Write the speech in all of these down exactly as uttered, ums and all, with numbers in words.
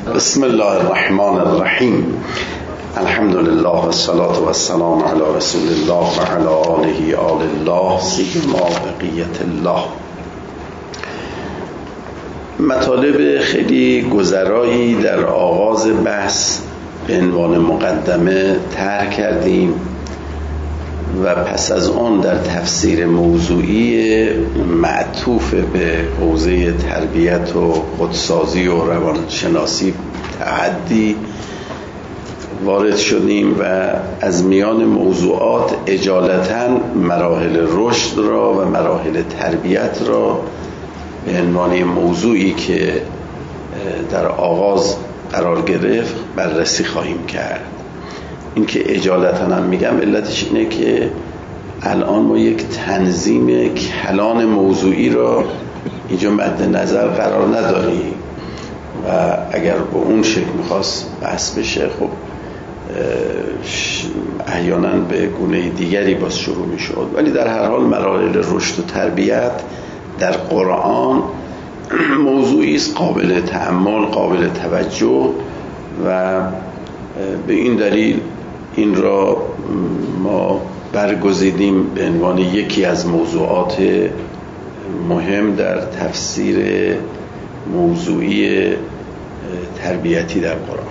بسم الله الرحمن الرحیم. الحمد لله و الصلاة و السلام علی رسول الله و علی آله آل الله سیما بقیت الله. مطالب خیلی گذرایی در آغاز بحث به عنوان مقدمه طرح کردیم و پس از آن در تفسیر موضوعی معطوف به حوزه تربیت و خودسازی و روانشناسی تعدی وارد شدیم و از میان موضوعات اجالتا مراحل رشد را و مراحل تربیت را به عنوان موضوعی که در آغاز قرار گرفت بررسی خواهیم کرد. این که اجالتا هم میگم علتش اینه که الان ما یک تنظیم کلان موضوعی را اینجا مد نظر قرار نداریم و اگر به اون شکل میخواست بحث بشه خب احیانا به گونه دیگری باز شروع میشد، ولی در هر حال مراحل رشد و تربیت در قرآن موضوعی است قابل تأمل، قابل توجه و به این دلیل این را ما برگزیدیم به عنوان یکی از موضوعات مهم در تفسیر موضوعی تربیتی در قرآن.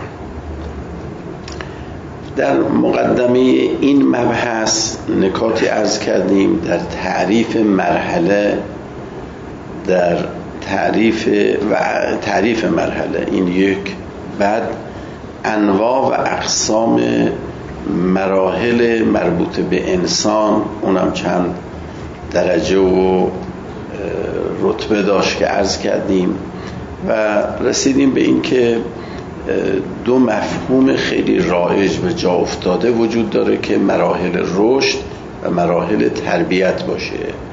در مقدمه این مبحث نکاتی عرض کردیم در تعریف مرحله، در تعریف و تعریف مرحله این یک، بعد انواع و اقسام مراحل مربوط به انسان، اونم چند درجه و رتبه داشت که عرض کردیم و رسیدیم به این که دو مفهوم خیلی رایج و جا افتاده وجود داره که مراحل رشد و مراحل تربیت باشه.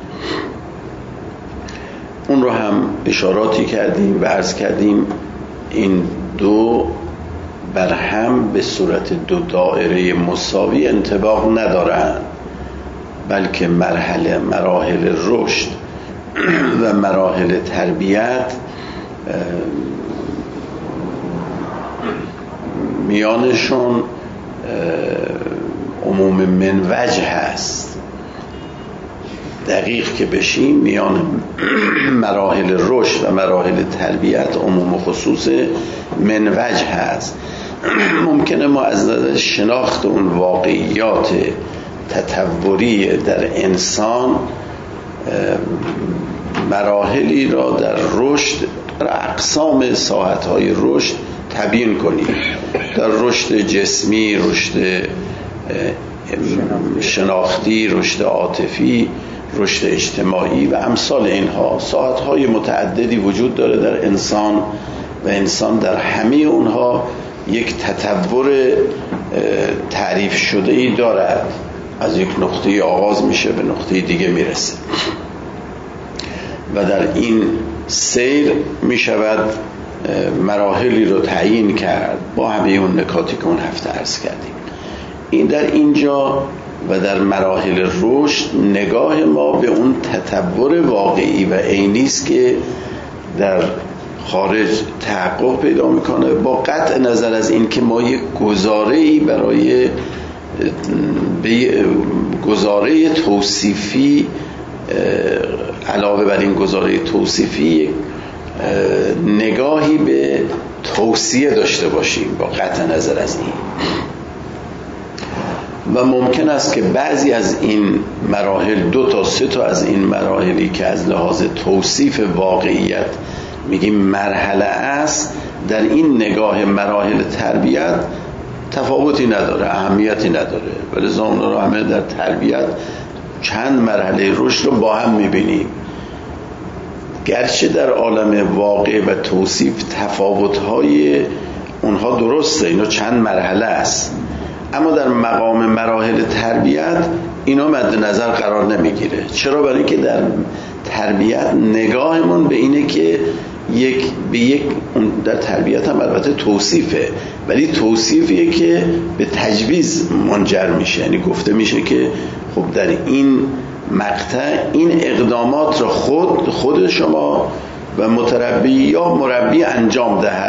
اون رو هم اشاراتی کردیم و عرض کردیم این دو بر هم به صورت دو دایره مساوی انطباق ندارند، بلکه مرحله مراحل رشد و مراحل تربیت میانشون عموم من وجه هست. دقیق که بشیم میان مراحل رشد و مراحل تربیت عموم و خصوص من وجه هست. ممکنه ما از نظر شناخت اون واقعیات تطوری در انسان مراحلی را در رشد، در اقسام ساحت‌های رشد تبیین کنیم. در رشد جسمی، رشد شناختی، رشد عاطفی، رشد اجتماعی و امثال اینها ساحت‌های متعددی وجود داره در انسان و انسان در همه اونها یک تطور تعریف شده‌ای دارد. از یک نقطه آغاز میشه به نقطه دیگه میرسه و در این سیر میشود مراحلی رو تعیین کرد با همه اون نکاتی که اون هفته عرض کردیم. این در اینجا و در مراحل رشد نگاه ما به اون تطور واقعی و عینی است که در خارج تحقق پیدا میکنه، با قطع نظر از این که ما یک گزاره‌ای برای گزاره توصیفی علاوه بر این گزاره توصیفی نگاهی به توصیه داشته باشیم با قطع نظر از این. و ممکن است که بعضی از این مراحل، دو تا سه تا از این مراحلی که از لحاظ توصیف واقعیت میگیم مرحله است، در این نگاه مراحل تربیت تفاوتی نداره، اهمیتی نداره، ولی زمان رو همه در تربیت چند مرحله رشد رو با هم میبینیم. گرچه در عالم واقع و توصیف تفاوت‌های اونها درسته، اینا چند مرحله است، اما در مقام مراحل تربیت اینا مد نظر قرار نمیگیره. چرا؟ برای اینکه در تربیت نگاهمون به اینه که یک به یک، در تربیت هم البته توصیفه، ولی توصیفیه که به تجویز منجر میشه، یعنی گفته میشه که خب در این مقطع این اقدامات را خود خود شما و متربی یا مربی انجام دهد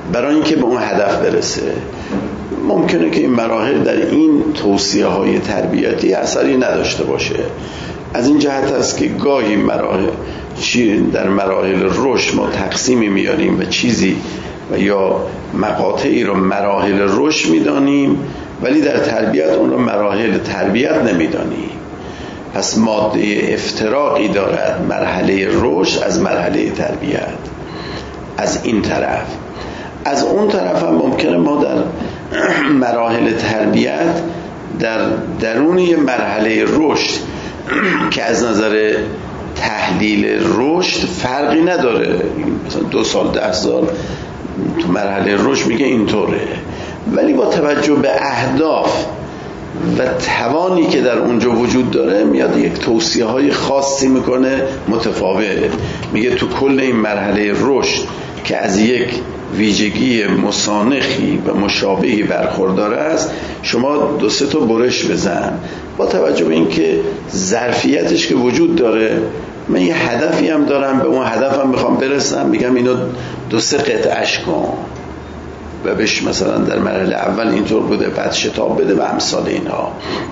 برای اینکه به اون هدف برسه. ممکنه که این مراحل در این توصیه های تربیتی اثری نداشته باشه. از این جهت است که گاهی مراحل چی در مراحل رشد ما تقسیمی میاریم و چیزی و یا مقاطعی رو مراحل رشد میدانیم، ولی در تربیت اون رو مراحل تربیت نمیدانیم. پس ماده افتراقی دارد مرحله رشد از مرحله تربیت. از این طرف از اون طرف هم ممکنه ما در مراحل تربیت در درون یه مرحله رشد که از نظر تحلیل رشد فرقی نداره، مثلا دو سال ده سال تو مرحله رشد میگه اینطوره، ولی با توجه به اهداف و توانی که در اونجا وجود داره میاد یک توصیه های خاصی میکنه متفاوت. میگه تو کل این مرحله رشد که از یک ویژگی مسانخی و مشابهی برخوردار است، شما دو سه تا برش بزن با توجه به اینکه ظرفیتش که وجود داره. من یه هدفی هم دارم، به اون هدفم میخوام برسم، میگم اینو دو سه قطعش کن و بهش مثلا در مرحله اول اینطور بوده بعد شتاب بده و امثال اینها.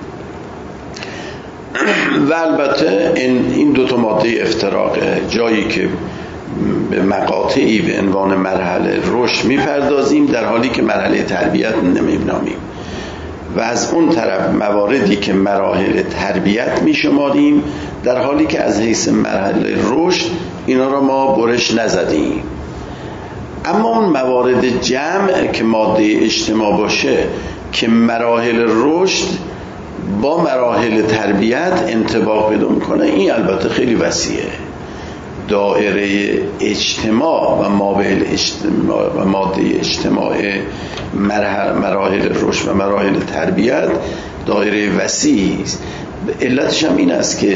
و البته این این دو تا ماده افتراقه، جایی که به مقاطعی به عنوان مرحله رشد میپردازیم در حالی که مرحله تربیت نمی‌نامیم، و از اون طرف مواردی که مراحل تربیت میشماریم در حالی که از حیث مرحله رشد اینا را ما برش نزدیم. اما اون موارد جمع که ماده اجتماع باشه که مراحل رشد با مراحل تربیت انطباق پیدا میکنه، این البته خیلی وسیعه. دایره اجتماع و مابعد اجتماع و ماده اجتماع مراحل رشد و مراحل تربیت دایره وسیعی است. علتش هم این است که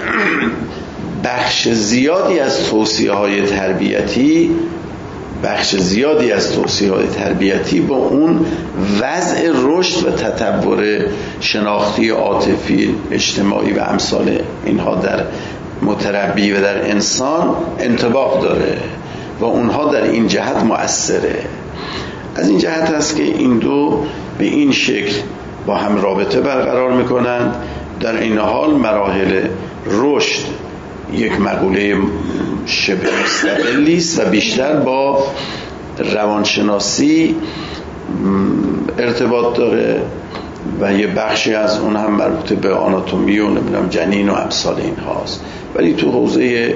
بخش زیادی از توصیه های تربیتی بخش زیادی از توصیه های تربیتی با اون وضع رشد و تطور شناختی عاطفی اجتماعی و امثال اینها در متربی و در انسان انطباق داره و اونها در این جهت مؤثره. از این جهت است که این دو به این شکل با هم رابطه برقرار میکنند. در این حال مراحل رشد یک مقوله شبه مستقلی است و بیشتر با روانشناسی ارتباط داره و یه بخشی از اون هم مربوط به آناتومی و نمیدونم جنین و امثال این هاست. ولی تو حوزه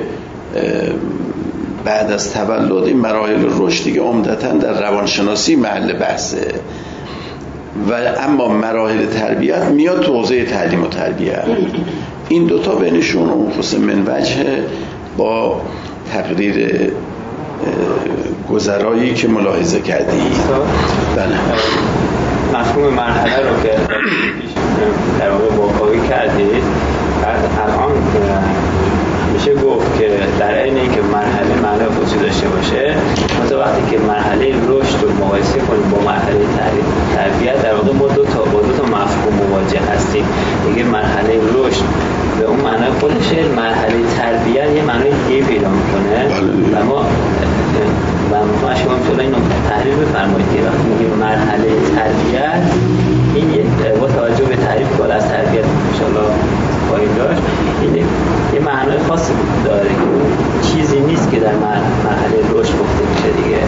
بعد از تولد این مراحل رشد دیگه عمدتاً در روانشناسی محل بحثه، و اما مراحل تربیت میاد تو حوزه تعلیم و تربیت. این دوتا بینشون منفصل من وجه با تقریر گذرایی که ملاحظه کردی. بله. مفهوم مرحله رو که در واقع واقعی کردید، بعد الان میشه گفت که در عین اینکه مرحله معنای خودشو داشته باشه، مثلا وقتی که مرحله رشد رو مقایسه کنیم با مرحله تربیت، در واقع ما دو تا با دو تا مفهوم مواجه هستیم. دیگه مرحله رشد به اون معنای خودشه، مرحله تربیت یه معنای دیگه پیدا میکنه و ما و ما شما میتونید اینو تحلیل بفرمایید که وقتی میگیم مرحله تربیت، این یه با توجه به تعریف بالا از تربیت انشالله خواهیم داشت، این یه معنای خاصی داره که چیزی نیست که در مرحله رشد گفته میشه دیگه.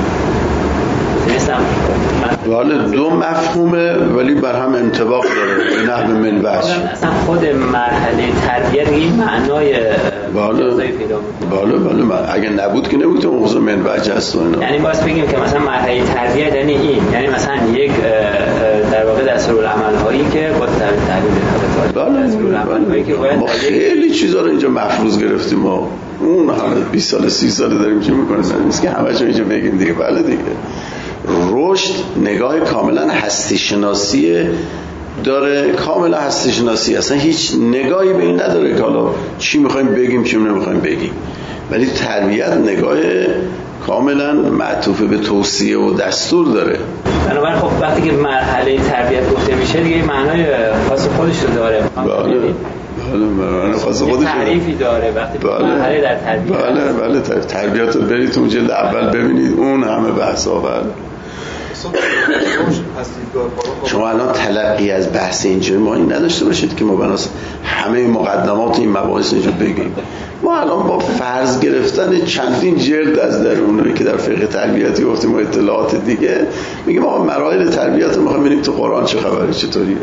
والا دو مفهومه ولی بر هم انطباق داره به نحو من وجه. اصلا خود مرحله تربیت این معنای بالا بالا بالا اگه نبود که نبود اون موضوع من وجه است. یعنی باز بگیم که مثلا مرحله تربیت یعنی این، یعنی مثلا یک در واقع دستورالعمل هایی که با تعبیر بالا دستورالعمل هایی که باید ما خیلی چیزا رو اینجا مفروض گرفتیم. ما اون حالا بیست سال سی سال داریم چی میکنیم، نیست که همه چون اینجا بگیم دیگه. بله دیگه رشد نگاه کاملا هستی شناسی داره، کاملا هستی شناسی، اصلا هیچ نگاهی به این نداره که حالا چی میخوایم بگیم چی نمیخوایم بگیم. ولی تربیت نگاه کاملا معطوف به توصیه و دستور داره. بنابراین خب وقتی که مرحله تربیت گفته میشه دیگه معنای خاص خودش رو داره. بله بله مرحله خاص خودش تعریفی داره وقتی مرحله در تربیت. بله بله تربیت رو برید تو جلد اول ببینید اون همه بحث ها. بله شما الان تلقی از بحث اینجا ما این نداشته باشید که ما بناس همه مقدمات این مباحث اینجا بگیم. ما الان با فرض گرفتن چندین جلد از درونی که در فقه تربیتی گفتیم و اطلاعات دیگه میگیم آقا مراحل تربیت رو میخوایم ببینیم تو قرآن چه خبره چطوریه.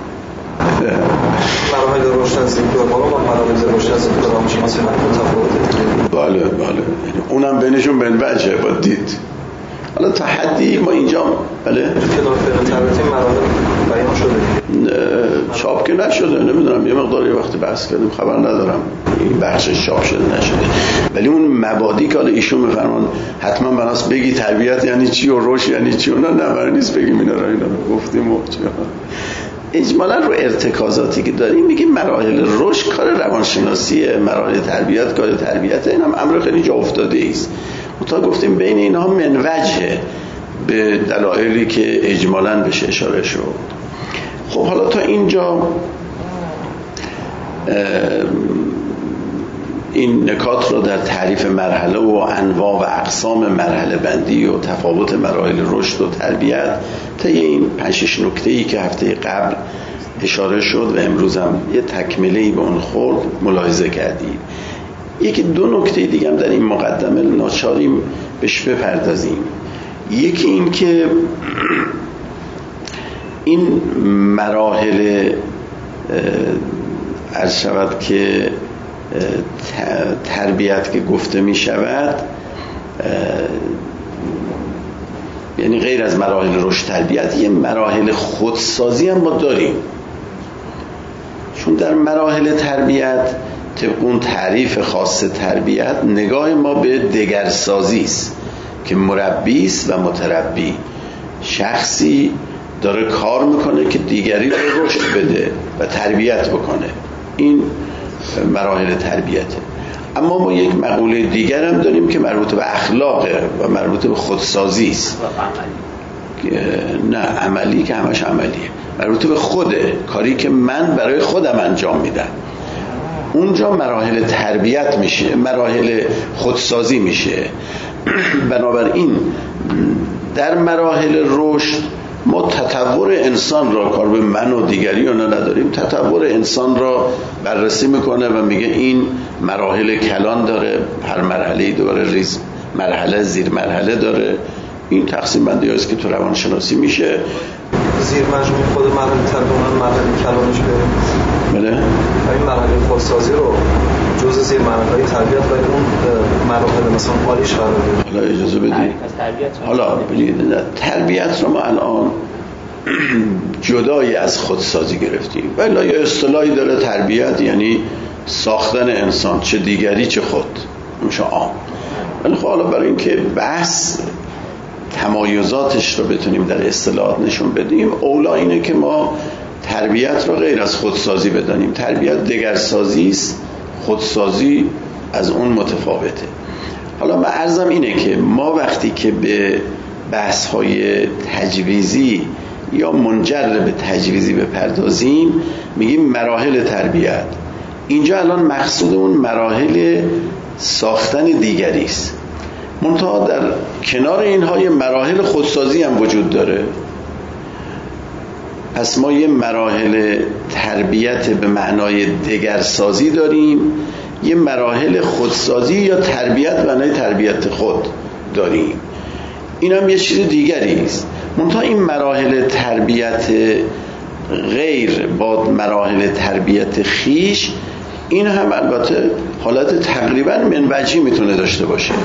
مراحل رشد از این دو بالا و مراحل رشد از این دو بالا شما سمت متفاوته. بله بله اونم بینشون بین وجهه با دید. حالا تا حدی ما اینجا بله کنار فقه تربیتی مراحل بیان شده چاپ که نشده، نمیدونم یه مقداری وقتی بحث کردیم خبر ندارم این بخشش چاپ شده نشده، ولی اون مبادی که ایشون میفرمان حتما بناس بگی تربیت یعنی چی و رشد یعنی چی، اونا نبر نیست بگیم اینا رو اینا رو گفتیم و اجمالا رو ارتکازاتی که داریم میگیم مراحل رشد کار روانشناسیه، مراحل تربیت کار تربیته، این هم امر خیلی جا افتاده ایست. تا گفتیم بین اینها منوجه به دلایلی که اجمالا بهش اشاره شد. خب حالا تا اینجا این نکات رو در تعریف مرحله و انواع و اقسام مرحله بندی و تفاوت مراحل رشد و تربیت تا این پنج شش نکته‌ای که هفته قبل اشاره شد و امروز هم یه تکمله‌ای به اون خورد ملاحظه کردیم. یکی دو نکته دیگه هم در این مقدمه ناچاریم بهش بپردازیم. یکی این که این مراحل عرض شود که تربیت که گفته می شود یعنی غیر از مراحل رشد تربیت یه مراحل خودسازی هم ما داریم، چون در مراحل تربیت طبق اون تعریف خاص تربیت نگاه ما به دگرسازی است که مربی است و متربی، شخصی داره کار میکنه که دیگری رو رشد بده و تربیت بکنه، این مراحل تربیته. اما ما یک مقوله دیگر هم داریم که مربوط به اخلاقه و مربوط به خودسازی است. نه عملی که همش عملیه، مربوط به خوده، کاری که من برای خودم انجام میدم، اونجا مراحل تربیت میشه، مراحل خودسازی میشه. بنابراین در مراحل رشد ما تطور انسان را، کار به من و دیگری رو نداریم، تطور انسان را بررسی میکنه و میگه این مراحل کلان داره، هر مرحله دوباره ریز مرحله زیر مرحله داره. این تقسیم بندی هست که تو روانشناسی میشه. زیر مجموع خود مرحله تربیت مرحله کلانش بریم. بله این مرحله خودسازی رو جزء زیر مرحله تربیت و اون مراحل مثلا عالیش قرار بدیم. حالا اجازه بدید حالا ببینید تربیت رو ما الان جدای از خودسازی گرفتیم، ولی یه اصطلاحی داره تربیت یعنی ساختن انسان، چه دیگری چه خود، میشه عام. ولی خب حالا برای اینکه بحث تمایزاتش رو بتونیم در اصطلاحات نشون بدیم، اولا اینه که ما تربیت رو غیر از خودسازی بدانیم. تربیت دگرسازی است، خودسازی از اون متفاوته. حالا من عرضم اینه که ما وقتی که به بحث‌های تجویزی یا منجر به تجویزی بپردازیم میگیم مراحل تربیت، اینجا الان مقصود اون مراحل ساختن دیگری است. منتها در کنار اینها یه مراحل خودسازی هم وجود داره. پس ما یه مراحل تربیت به معنای دگرسازی داریم، یه مراحل خودسازی یا تربیت به معنای تربیت خود داریم. این هم یه چیز دیگری است. منتها این مراحل تربیت غیر با مراحل تربیت خیش، این هم البته حالت تقریبا منوجی میتونه داشته باشه.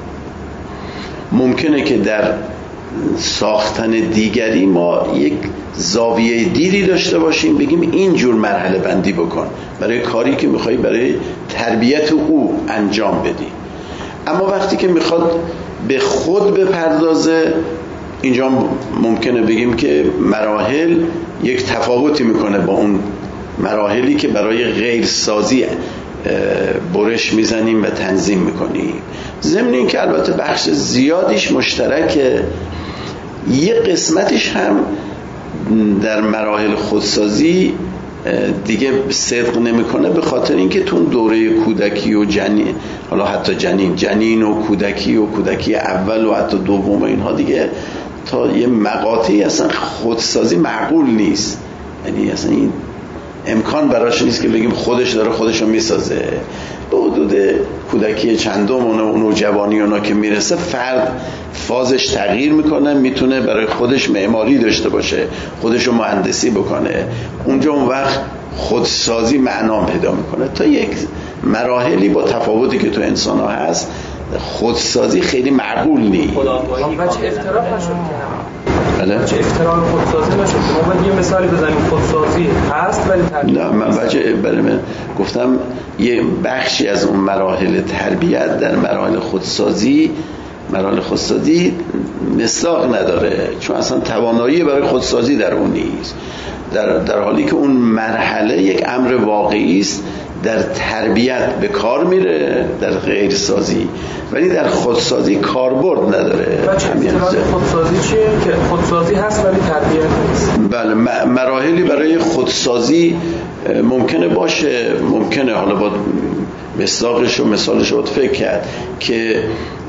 ممکنه که در ساختن دیگری ما یک زاویه دیری داشته باشیم، بگیم این جور مرحله بندی بکن برای کاری که میخوای برای تربیت او انجام بدی. اما وقتی که میخواد به خود بپردازه، اینجا ممکنه بگیم که مراحل یک تفاوتی میکنه با اون مراحلی که برای غیر سازی برش میزنیم و تنظیم میکنیم. ضمن این که البته بخش زیادیش مشترکه، یه قسمتش هم در مراحل خودسازی دیگه صدق نمیکنه به خاطر اینکه تو دوره کودکی و جنین، حالا حتی جنین جنین و کودکی و کودکی اول و حتی دوم اینها دیگه تا یه مقاطعی اصلا خودسازی معقول نیست. یعنی اصلا این امکان براش نیست که بگیم خودش داره خودشو میسازه. به حدود کودکی چندم و نوجوانی اونا که میرسه فرد فازش تغییر میکنه، میتونه برای خودش معماری داشته باشه، خودشو مهندسی بکنه. اونجا اون وقت خودسازی معنا پیدا میکنه. تا یک مراحلی با تفاوتی که تو انسان ها هست خودسازی خیلی معقول نیست. بچه افتراق نشد بله؟ بچه افتراق خودسازی نشد. ما باید یه مثالی بزنیم خودسازی هست ولی تربیت نه من بچه برای من گفتم یه بخشی از اون مراحل تربیت در مراحل خودسازی مراحل خودسازی مصداق نداره، چون اصلا توانایی برای خودسازی در اون نیست. در, در حالی که اون مرحله یک امر واقعی است، در تربیت به کار میره، در غیرسازی، ولی در خودسازی کاربرد نداره. خودسازی چیه؟ که خودسازی هست ولی تربیت نیست. بله مراحلی برای خودسازی ممکنه باشه، ممکنه حالا با مصداقش و مثالش رو فکر کرد که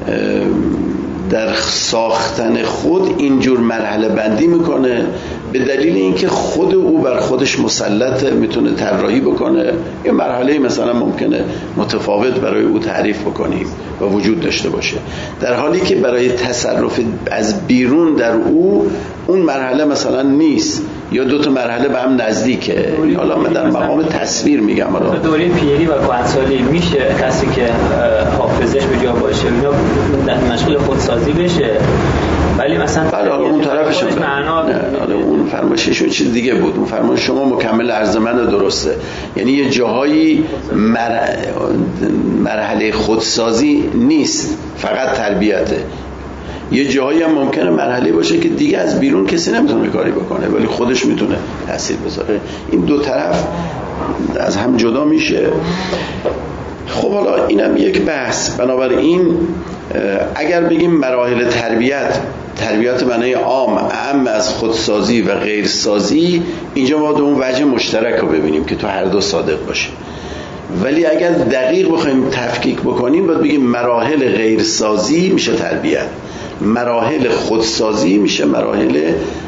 در ساختن خود اینجور مرحله بندی میکنه به دلیل اینکه خود او بر خودش مسلطه، میتونه طراحی بکنه. یه مرحله مثلا ممکنه متفاوت برای او تعریف بکنیم و وجود داشته باشه، در حالی که برای تصرف از بیرون در او اون مرحله مثلا نیست، یا دو تا مرحله به هم نزدیکه. حالا من در مقام تصویر میگم. حالا دوره پیری و کهنسالی میشه کسی که حافظش به جا باشه اینا مشغول خودسازی بشه، ولی مثلا بله اون طرفش معنا اون فرمایششون چیز دیگه بود. اون فرمایش شما مکمل عرض من درسته، یعنی یه جاهایی مر... مرحله خودسازی نیست، فقط تربیته. یه جایی هم ممکنه مرحله باشه که دیگه از بیرون کسی نمیتونه کاری بکنه ولی خودش میتونه تاثیر بذاره. این دو طرف از هم جدا میشه. خب حالا اینم یک بحث. بنابراین اگر بگیم مراحل تربیت تربیت معنی عام اعم از خودسازی و غیرسازی، اینجا باید اون وجه مشترک رو ببینیم که تو هر دو صادق باشه. ولی اگر دقیق بخوایم تفکیک بکنیم باید بگیم مراحل غیرسازی میشه تربیت، مراحل خودسازی میشه مراحل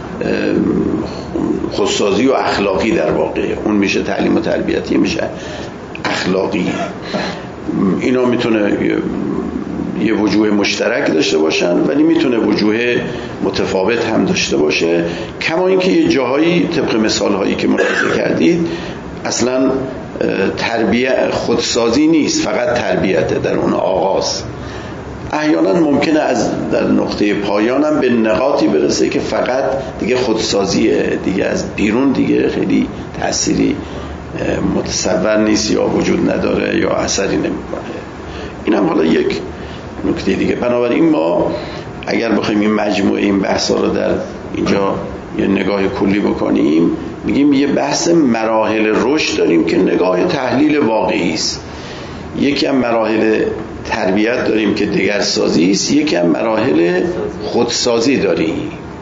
خودسازی و اخلاقی. در واقع اون میشه تعلیم و تربیتی، میشه اخلاقی. اینا میتونه یه وجوه مشترک داشته باشن ولی میتونه وجوه متفاوت هم داشته باشه. کما اینکه یه جاهایی طبق مثال هایی که ملاحظه کردید اصلا تربیت خودسازی نیست، فقط تربیته در اون آغاز. احیانا ممکنه از در نقطه پایان هم به نقاطی برسه که فقط دیگه خودسازیه، دیگه از بیرون دیگه خیلی تأثیری متصور نیست یا وجود نداره یا اثری نمیکنه. این هم حالا یک نکته دیگه. بنابراین ما اگر بخوایم این مجموعه این بحثا رو در اینجا یه نگاه کلی بکنیم، میگیم یه بحث مراحل رشد داریم که نگاه تحلیل واقعی است. یکی هم مراحل تربیت داریم که دگرسازی است، یکی هم مراحل خودسازی داریم.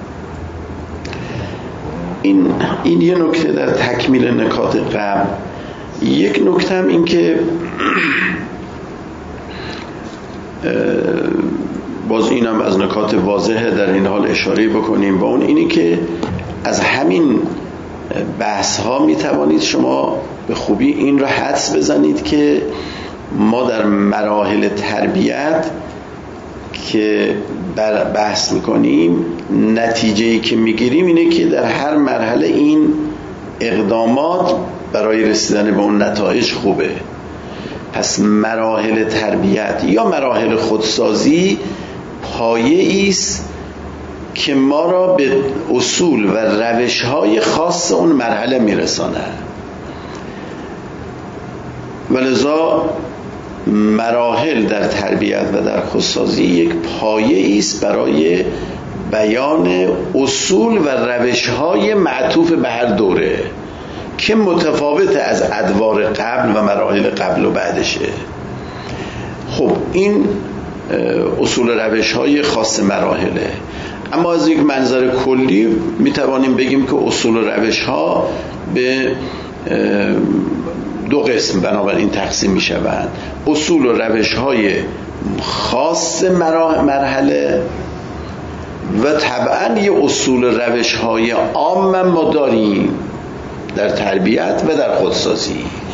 این این یه نکته در تکمیل نکات قبل. یک نکته هم این که باز اینم از نکات واضحه در این حال اشاره بکنیم، و اون اینی که از همین بحث ها می توانید شما به خوبی این را حدس بزنید که ما در مراحل تربیت که بحث میکنیم نتیجه‌ای که میگیریم اینه که در هر مرحله این اقدامات برای رسیدن به اون نتایج خوبه. پس مراحل تربیت یا مراحل خودسازی پایه‌ای است که ما را به اصول و روش‌های خاص اون مرحله میرسانه. ولذا مراحل در تربیت و در خودسازی یک پایه‌ای است برای بیان اصول و روش‌های معطوف به هر دوره که متفاوت از ادوار قبل و مراحل قبل و بعدشه. خب این اصول و روش‌های خاص مراحله. اما از یک منظر کلی میتوانیم بگیم که اصول و روش‌ها به دو قسم بنابراین تقسیم می شوند: اصول و روش های خاص مرحله و طبعا یه اصول و روش های عام ما داریم در تربیت و در خودسازی.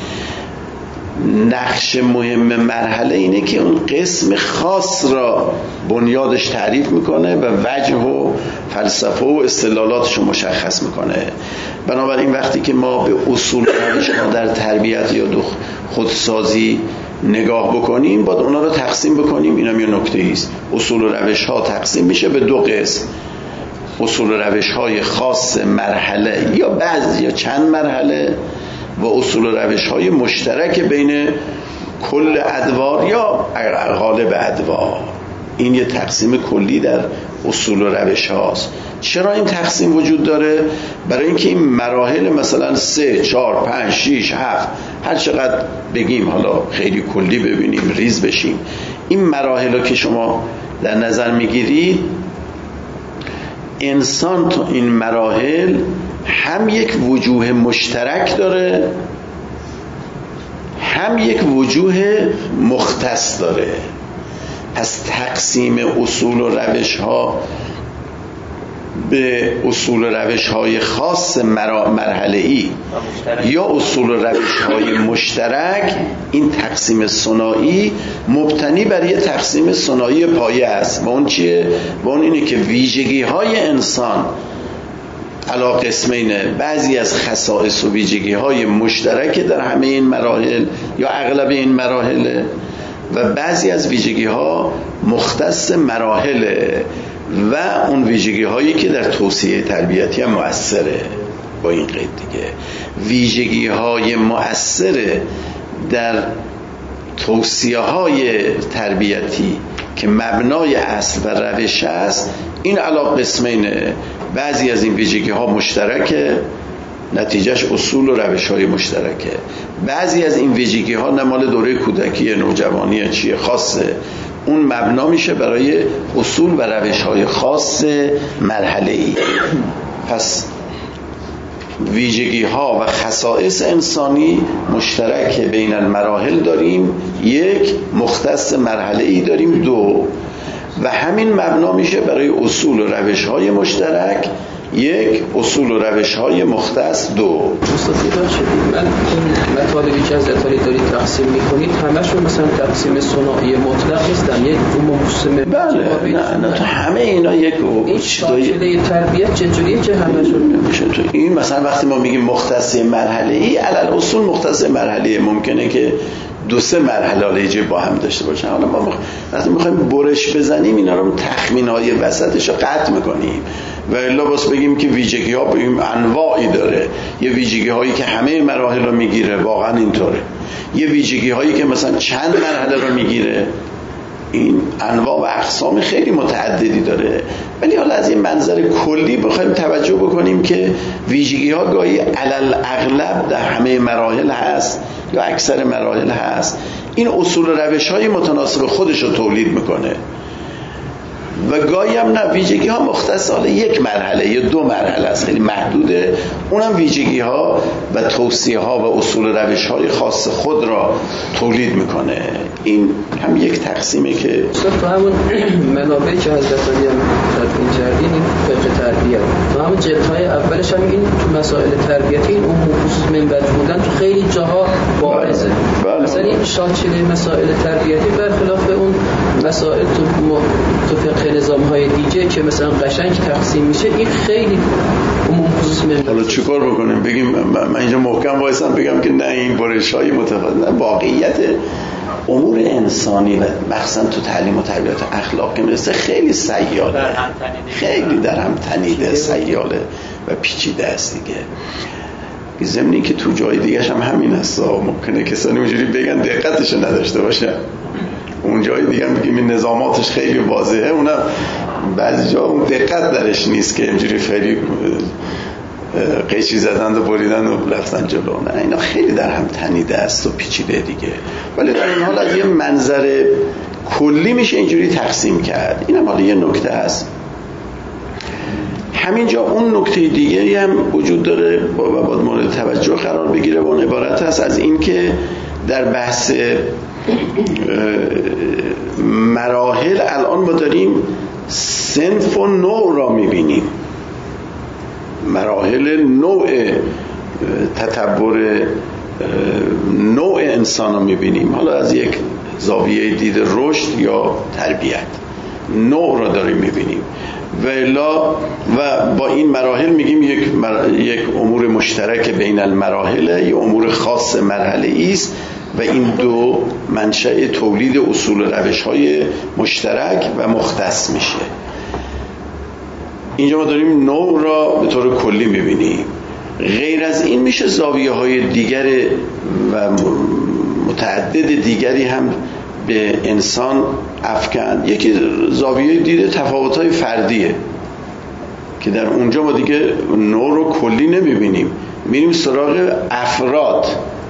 نقش مهم مرحله اینه که اون قسم خاص را بنیادش تعریف میکنه و وجه و فلسفه و استدلالاتش رو مشخص میکنه. بنابراین وقتی که ما به اصول و روش ها در تربیت یا خودسازی نگاه بکنیم باید اونا رو تقسیم بکنیم. اینم یه نکته ایست. اصول و روش ها تقسیم میشه به دو قسم: اصول و روش های خاص مرحله یا بعضی یا چند مرحله و اصول و روش های مشترک بین کل ادوار یا غالب ادوار. این یه تقسیم کلی در اصول و روش هاست. چرا این تقسیم وجود داره؟ برای اینکه این مراحل مثلا سه، چهار، پنج، شیش، هفت، هر چقدر بگیم، حالا خیلی کلی ببینیم ریز بشیم، این مراحل رو که شما در نظر میگیرید، انسان تو این مراحل هم یک وجوه مشترک داره هم یک وجوه مختص داره. پس تقسیم اصول و روش ها به اصول و روش های خاص مرحله ای یا اصول و روش های مشترک، این تقسیم ثنایی مبتنی بر یه تقسیم ثنایی پایه است. و اون چیه؟ و اون اینه که ویژگی های انسان علی قسمین، بعضی از خصائص و ویژگی های مشترک در همه این مراحل یا اغلب این مراحل و بعضی از ویژگی ها مختص مراحل و اون ویژگی هایی که در توصیه تربیتی هم مؤثره. با این قید دیگه، ویژگی های مؤثر در توصیه های تربیتی که مبنای اصل و روش است، این علی قسمینه. بعضی از این ویژگی ها مشترکه، نتیجهش اصول و روش های مشترکه. بعضی از این ویژگی ها نمال دوره کودکی، نوجوانی، چیه خاصه، اون مبنا میشه برای اصول و روش های خاص مرحله ای. پس ویژگی ها و خصائص انسانی مشترک بین المراحل داریم، یک مختص مرحله ای داریم، دو، و همین مبنا میشه برای اصول و روش های مشترک، یک، اصول و روش های مختص، دو. مصطفی شدید، من این مطالبی که از اتاری دارید تقسیم میکنید همشون مثلا تقسیم ثنایی مطلق نیستن، یک مقسمه. بله، نه نه، تو همه اینا یک این شاکله تربیت چجوریه که همشون نمیشه؟ تو این مثلا وقتی ما میگیم مختص مرحله ای، علل اصول مختص مرحله ممکنه که دو سه مرحله لیجه با هم داشته باشن. حالا ما وقتی میخوایم برش بزنیم اینا رو تخمین‌های وسطش رو قطع میکنیم و الا باز بگیم که ویژگی ها بگیم انواعی داره. یه ویژگی هایی که همه مراحل رو میگیره، واقعا اینطوره. یه ویژگی هایی که مثلا چند مرحله رو میگیره، این انواع و اقسام خیلی متعددی داره. ولی حالا از این منظر کلی بخوایم توجه بکنیم که ویژگی ها گاهی علل اغلب در همه مراحل هست یا اکثر مراحل هست. این اصول و روش های متناسب خودش رو تولید میکنه و گاهی هم نه، ویژگی ها مختص حالا یک مرحله یا دو مرحله است، خیلی محدوده. اونم ویژگی ها و توصیه ها و اصول و روش های خاص خود را تولید میکنه. این هم یک تقسیمه که تو همون منابعی که حضرت علی هم تدوین کردین، این فقه تربیت تو همون جلدهای اولش هم این تو مسائل تربیتی این عموم خصوص منبج بودن تو خیلی جاها بارزه. بله. مثلا این شاکله مسائل تربیتی برخلاف اون مسائل تو م... تو فقه نظام های دیگه که مثلا قشنگ تقسیم میشه، این خیلی عموم خصوص منبج. حالا چیکار بکنیم؟ بگیم من اینجا محکم وایسم بگم که نه این برش های متفاوت، نه، واقعیت امور انسانی و مخصوصا تو تعلیم و تربیت اخلاقی مثل خیلی سیاله، خیلی در هم تنیده، سیاله و پیچیده است دیگه. ضمنی که تو جای دیگه هم همین است. ممکنه کسانی اونجوری بگن دقتش نداشته باشن، اون جای دیگه میگیم این نظاماتش خیلی واضحه، اونم بعضی جا اون دقت درش نیست که اینجوری خیلی قیچی زدن و بریدن و رفتن جلو. نه، اینا خیلی در هم تنیده است و پیچیده دیگه. ولی در این حال از یه منظر کلی میشه اینجوری تقسیم کرد. اینم حالا یه نکته است. همینجا اون نکته دیگری هم وجود داره و باید مورد توجه قرار بگیره و اون عبارت هست از این که در بحث مراحل الان ما داریم صنف و نوع را میبینیم، مراحل نوع تطور نوع انسان را میبینیم، حالا از یک زاویه دید رشد یا تربیت نوع را داریم میبینیم و الا و با این مراحل میگیم یک, مر... یک امور مشترک بین المراحل، یک امور خاص مرحله است و این دو منشأ تولید اصول و روش‌های مشترک و مختص میشه. اینجا ما داریم نوع را به طور کلی میبینیم. غیر از این میشه زاویه های دیگر و متعدد دیگری هم به انسان افکند. یکی زاویه دید تفاوت‌های فردیه که در اونجا ما دیگه نوع رو کلی نمیبینیم، میریم سراغ افراد،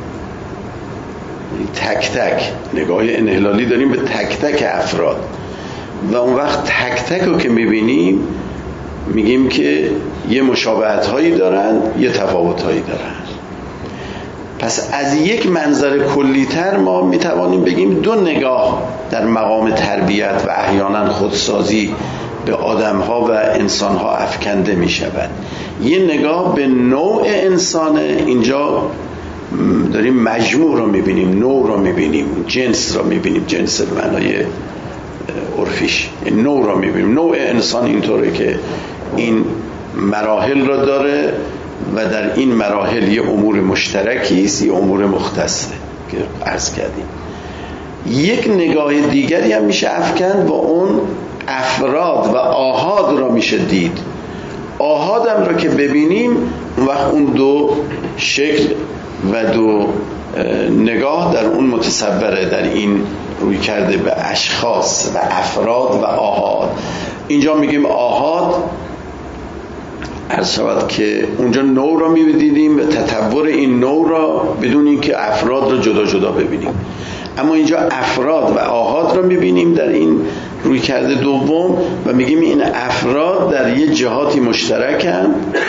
تک تک نگاه انحلالی داریم به تک تک افراد و اون وقت تک تک رو که میبینیم میگیم که یه مشابهت هایی دارن، یه تفاوت هایی دارن. پس از یک منظر کلی‌تر ما میتوانیم بگیم دو نگاه در مقام تربیت و احیانا خودسازی به آدم‌ها و انسان‌ها افکنده میشود. یه نگاه به نوع انسانه، اینجا داریم مجموع رو میبینیم، نوع رو میبینیم، جنس رو میبینیم، جنس به معنای عرفیش، نوع رو میبینیم. نوع انسان اینطوره که این مراحل رو داره و در این مراحل یه امور مشترکی است، یه امور مختصه که عرض کردیم. یک نگاه دیگری هم میشه افکند و اون افراد و آحاد را میشه دید. آحادم را که ببینیم اون وقت اون دو شکل و دو نگاه در اون متصوره، در این روی کرده به اشخاص و افراد و آحاد. اینجا میگیم آحاد عرض شود که اونجا نوع را می‌دیدیم و تطور این نوع را بدون اینکه افراد را جدا جدا ببینیم، اما اینجا افراد و آحاد را می‌بینیم در این روی کرده دوم و میگیم این افراد در یه جهاتی مشترکن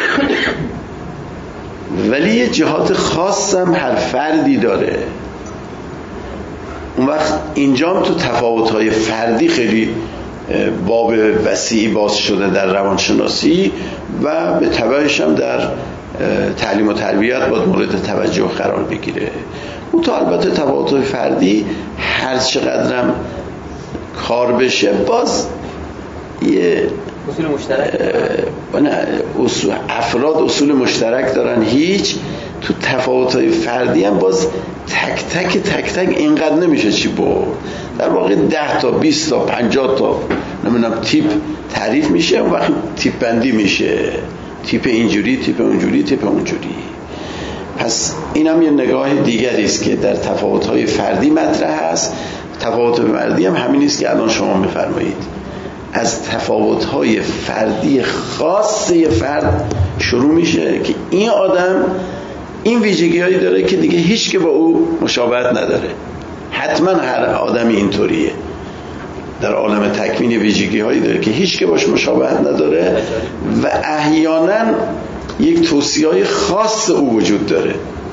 ولی یه جهات خاص هم هر فردی داره. اون وقت اینجا تو تفاوت‌های فردی خیلی باب وسیعی باز شده در روانشناسی و به تبعش هم در تعلیم و تربیت باید مورد توجه قرار بگیره. اون تا البته تفاوت‌های فردی هر چقدرم کار بشه باز یه اصول مشترک اصول افراد اصول مشترک دارن، هیچ تو تفاوت‌های فردی هم باز تک تک تک تک اینقدر نمیشه چی برد. در واقع ده تا بیست تا پنجاه تا نمیدونم تیپ تعریف میشه و وقتی تیپ بندی میشه، تیپ اینجوری، تیپ اونجوری، تیپ اونجوری. پس این هم یه نگاه دیگری است که در تفاوت‌های فردی مطرح است. تفاوت فردی هم همین است که الان شما میفرمایید، از تفاوت‌های فردی خاص یه فرد شروع میشه که این آدم این ویژگی‌هایی داره که دیگه هیچ که با او مشابهت نداره. حتما هر آدمی اینطوریه، در عالم تکوین ویژگی‌هایی داره که هیچ که باش مشابهت نداره و احیانا یک توصیه‌های خاص او وجود داره،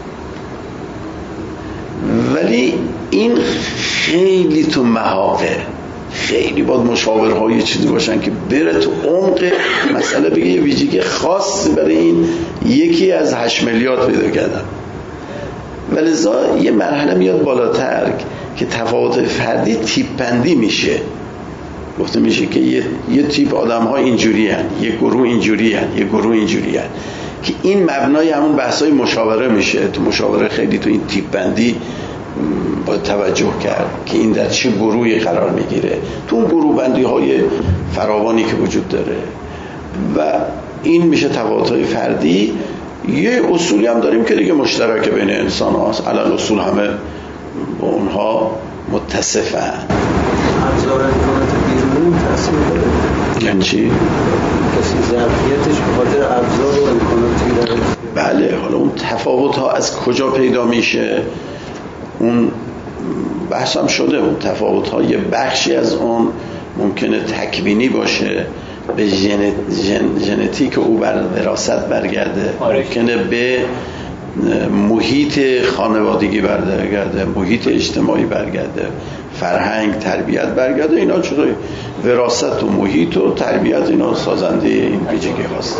ولی این خیلی تو محاقه، خیلی باید مشاورهای چیزی باشن که بره تو عمق مسئله، بگه یه ویژگی خاص برای این یکی از هشت میلیارد پیدا کردن. ولذا یه مرحله میاد بالاتر که تفاوت فردی تیپ بندی میشه. گفته میشه که یه, یه تیپ آدم ها اینجوری هن، یه گروه اینجوری هن، یه گروه اینجوری هن، که این مبنای همون بحثای مشاوره میشه. تو مشاوره خیلی تو این تیپ بندی با توجه کرد که این در چه گروهی قرار میگیره، تو اون گروه بندی های فراوانی که وجود داره و این میشه تفاوت‌های فردی. یه اصولی هم داریم که دیگه مشترک بین انسان هاست، علل اصول همه با اونها متصفن. ابزار امکانات بیرونی تاثیر داره؟ یعنی چی؟ کسی ظرفیتش به خاطر ابزار و امکاناتی داره؟ بله. حالا اون تفاوت ها از کجا پیدا میشه اون بحث هم شده. اون تفاوت ها یه بخشی از اون ممکنه تکوینی باشه، به ژن... ژن... ژنتیک او بر وراثت برگرده، ممکنه به محیط خانوادگی برگرده، محیط اجتماعی برگرده، فرهنگ، تربیت برگرده. اینا چطوری وراثت و محیط و تربیت اینا سازنده این ویژگی هست.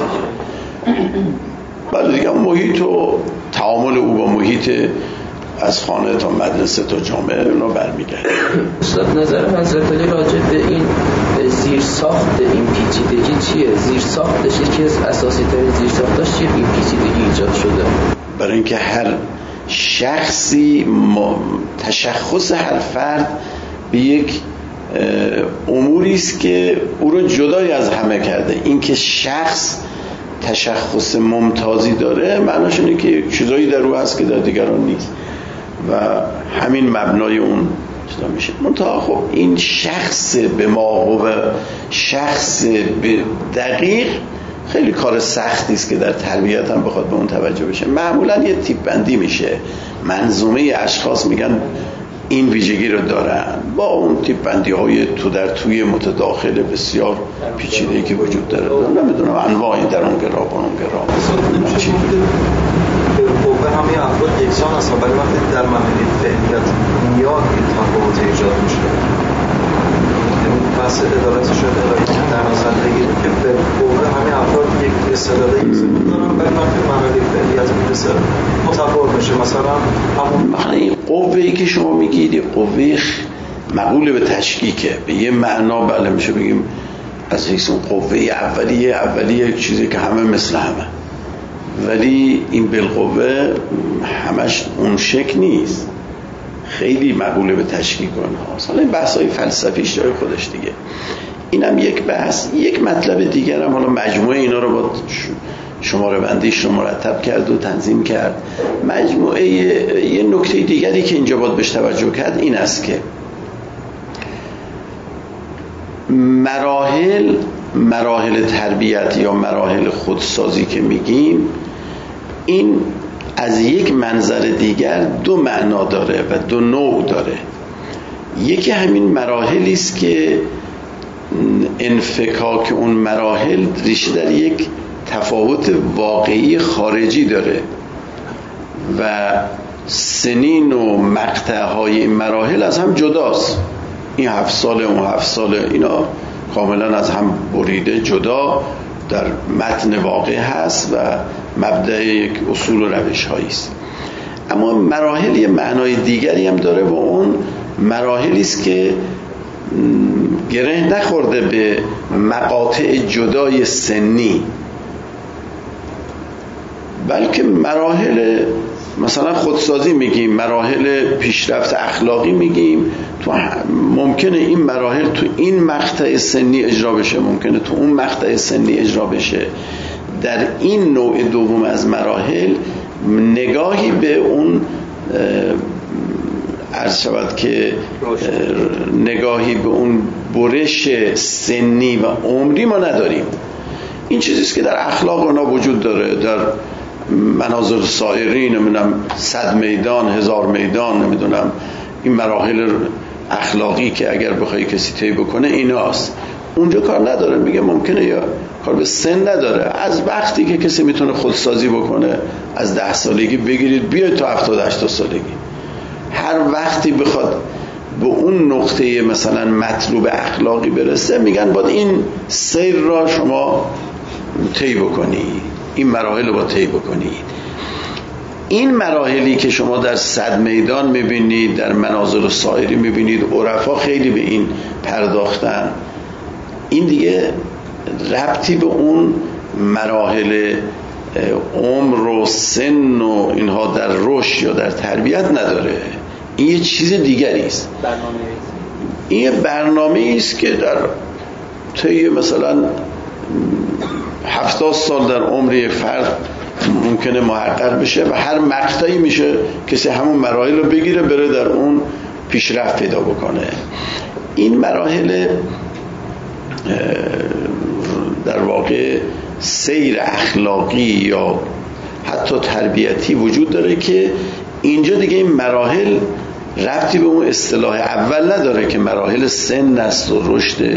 بعد دیگه محیط و تعامل او با محیط از خانه تا مدرسه تا جامعه اونا برمیگرده. استاد نظر حضرت علی راجع به این زیر ساخت این پیچیدگی چیه؟ زیر ساختش یکی از اساسی ترین زیر ساختش چیه این پیچیدگی ایجاد شده؟ برای اینکه هر شخصی تشخص هر فرد به یک اموری است که او رو جدای از همه کرده. اینکه شخص تشخص ممتازی داره معناش اینه که چیزایی در او هست که در دیگران نیست و همین مبنای اون چیزا میشه. منتها خب این شخص به موهبه، شخص به دقیق خیلی کار سختی است که در تربیت هم بخواد به اون توجه بشه. معمولا یه تیپ بندی میشه، منظومه اشخاص میگن این ویژگی رو دارن با اون تیپ بندی های تو در توی متداخل بسیار پیچیده‌ای که وجود داره. نمیدونم انواعی در اون گرا با اون گرا به همه افراد یکسان هست، ولی وقتی در مرحله فعلیت میاد این تفاوت ایجاد میشه. بحث عدالت شده در نظر بگیریم که به قوه همه افراد یک استعداد یکسان دارن، ولی وقتی مرحله فعلیت میرسه متفاوت میشه. مثلا همون معنی قوه‌ای که شما میگید قوه مقوله به تشکیکه، به یه معنا بله میشه بگیم از حیث اون قوه اولیه اولیه یک چیزی که همه مثل همه، ولی این بالقوه همش اون شکل نیست، خیلی مقوله به تشکیک اونهاست. حالا این بحث های فلسفیش جای خودش دیگه، اینم یک بحث. یک مطلب دیگر هم حالا مجموعه اینا رو با شماره بندیش رو مرتب کرد و تنظیم کرد. مجموعه یه نکته دیگری که اینجا باید بهش توجه کرد این است که مراحل مراحل تربیت یا مراحل خودسازی که میگیم این از یک منظر دیگر دو معنا داره و دو نوع داره. یکی همین مراحلی است که انفکاک اون مراحل ریشه در یک تفاوت واقعی خارجی داره و سنین و مقطعهای این مراحل از هم جداست. این هفت ساله اون هفت ساله اینا کاملا از هم بریده جدا در متن واقع هست و مبدأ یک اصول و روش هایی است. اما مراحل یه معنای دیگری هم داره و اون مراحلی است که گره نخورده به مقاطع جدای سنی، بلکه مراحل مثلا خودسازی میگیم، مراحل پیشرفت اخلاقی میگیم، تو ممکنه این مراحل تو این مقطع سنی اجرا بشه، ممکنه تو اون مقطع سنی اجرا بشه. در این نوع دوم از مراحل نگاهی به اون عرض شود که نگاهی به اون برش سنی و عمری ما نداریم. این چیزیست که در اخلاق اونا وجود داره، در مناظر سایرین، نمیدونم صد میدان هزار میدان، نمیدونم این مراحل اخلاقی که اگر بخوای کسی طی بکنه ایناست. اونجا کار نداره، میگه ممکنه یا کار به سن نداره. از وقتی که کسی میتونه خودسازی بکنه از ده سالگی بگیرید بیاید تا هفتاد هشتاد سالگی، هر وقتی بخواد به اون نقطه مثلا مطلوب اخلاقی برسه میگن باید این سیر را شما طی بکنید، این مراحل رو باید طی بکنید. این مراحلی که شما در صد میدان میبینید، در مناظر سایری میبینید، عرفا خیلی به این پرداختن، این دیگه ربطی به اون مراحل عمر و سن و اینها در رشد یا در تربیت نداره. این یه چیز دیگری است. این یه برنامه‌ای است که در طی مثلا هفتاد سال در عمر یک فرد ممکنه محقق بشه و هر مقطعی میشه کسی همون مراحل رو بگیره بره در اون پیشرفت پیدا بکنه. این مراحل در واقع سیر اخلاقی یا حتی تربیتی وجود داره که اینجا دیگه این مراحل ربطی به اون اصطلاح اول نداره که مراحل سن است و رشد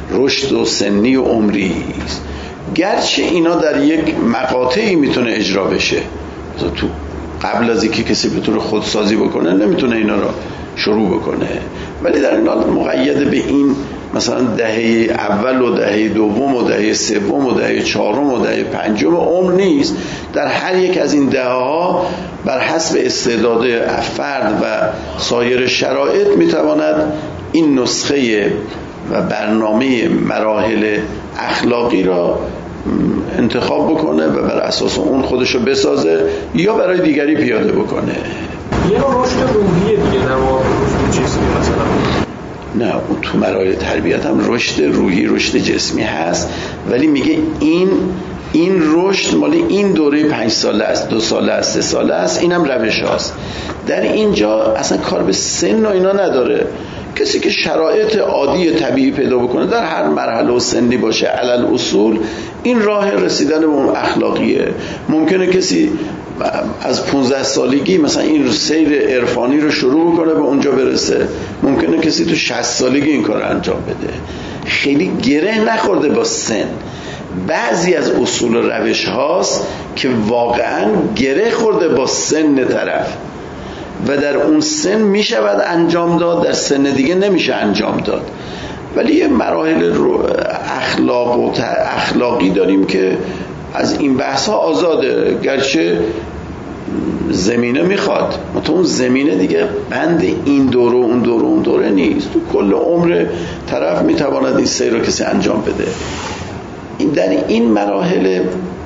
رشد و سنی و عمری است. گرچه اینا در یک مقاطعی میتونه اجرا بشه، مثلا تو قبل از اینکه کسی بتونه خودسازی بکنه نمیتونه اینا رو شروع بکنه، ولی در این حال مقید به این مثلا دهه اول و دهه دوم و دهه سوم و دهه چهارم و دهه پنجم عمر نیست. در هر یک از این دهه ها بر حسب استعداد فرد و سایر شرایط میتواند این نسخه و برنامه مراحل اخلاقی را انتخاب بکنه و بر اساس اون خودشو بسازه یا برای دیگری پیاده بکنه. یه نوع رشد روحیه دیگه، نه رشد جسمی مثلا. نه، اون تو مراحل تربیت هم رشد روحی، رشد جسمی هست، ولی میگه این این رشد مال این دوره پنج ساله است، دو ساله است، سه ساله است، اینم روش هاست. در اینجا اصلا کار به سن و اینا نداره. کسی که شرایط عادی طبیعی پیدا بکنه در هر مرحله و سنی باشه، علل اصول این راه رسیدن به اون اخلاقیه. ممکنه کسی از پانزده سالگی مثلا این سیر عرفانی رو شروع بکنه به اونجا برسه، ممکنه کسی تو شصت سالگی این کار انجام بده. خیلی گره نخورده با سن. بعضی از اصول و روش هاست که واقعا گره خورده با سن طرف و در اون سن می شود انجام داد، در سن دیگه نمیشه انجام داد. ولی یه مراحل اخلاق و اخلاقی داریم که از این بحث ها آزاده، گرچه زمینه میخواد، تو اون زمینه دیگه بند این دوره اون دوره اون دوره نیست. تو کل عمر طرف میتواند این سیر رو کسی انجام بده. در این مراحل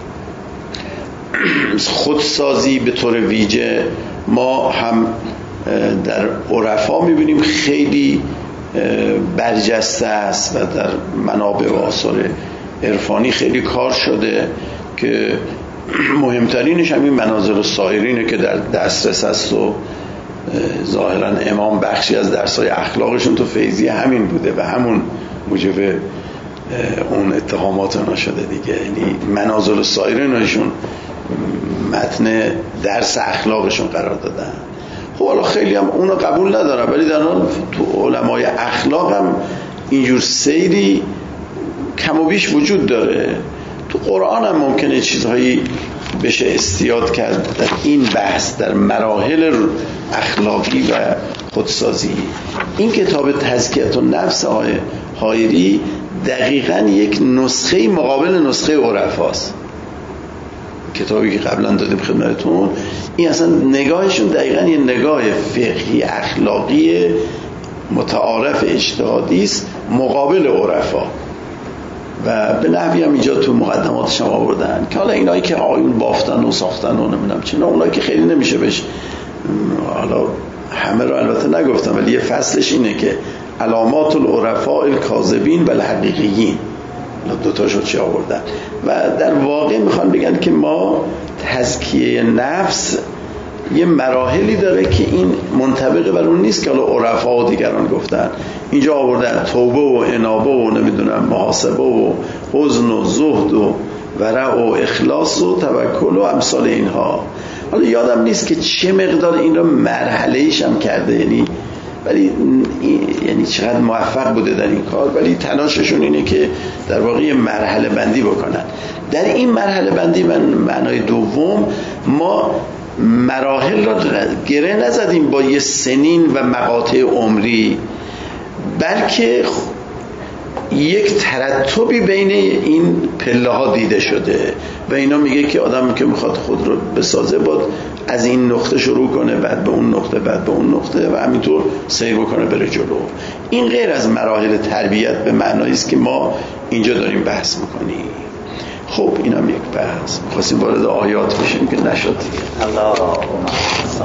خودسازی به طور ویژه ما هم در عرفا میبینیم خیلی برجسته است و در منابع و آثار عرفانی خیلی کار شده که مهمترینش همین منازل السائرینه که در دسترس است و ظاهرا امام بخشی از درسای اخلاقشون تو فیضیه همین بوده و همون موجب اون اتهامات اونا شده دیگه. یعنی منازل السائرینشون متن درس اخلاقشون قرار دادن. خب حالا خیلی هم اونو قبول ندارم، ولی در حال تو علمای اخلاق هم اینجور سیری کم و بیش وجود داره. تو قرآن هم ممکنه چیزهایی بشه استیاد کرد در این بحث، در مراحل اخلاقی و خودسازی. این کتاب تزکیه النفس آقای حایری دقیقاً یک نسخه مقابل نسخه عرفاست. کتابی که قبلا دادیم خدمتتون، این اصلا نگاهشون دقیقاً یه نگاه فقهی اخلاقی متعارف اجتهادی است مقابل عرفا و به نحوی هم اینجا تو مقدماتش هم آوردن که حالا اینایی که آیون بافتن و ساختن و نمیدونم چی، اونایی که خیلی نمیشه بهش، حالا همه رو البته نگفتم ولی یه فصلش اینه که علامات العرفاء الکاذبین و الحقیقیین، دو تاشو چی آوردن و در واقع میخوان بگن که ما تزکیه نفس یه مراحلی داره که این منطبق بر اون نیست که حالا عرفا و دیگران گفتن. اینجا آوردن توبه و انابه و نمیدونم محاسبه و حزن و زهد و ورع و اخلاص و توکل و امثال اینها. حالا یادم نیست که چه مقدار این رو مرحله ایش هم کرده، یعنی ولی یعنی چقدر موفق بوده در این کار، ولی تلاششون اینه که در واقع مرحله بندی بکنن. در این مرحله بندی من معنای دوم، ما مراحل را گره نزدیم با یه سنین و مقاطع عمری، بلکه یک ترتبی بین این پله ها دیده شده و اینا میگه که آدم که میخواد خود رو بسازه باید از این نقطه شروع کنه، بعد به اون نقطه، بعد به اون نقطه و همینطور سیر بکنه بره جلو. این غیر از مراحل تربیت به معنایی است که ما اینجا داریم بحث میکنیم. خب اینم یک بحث، خواستیم وارد آیات بشیم که نشد. الله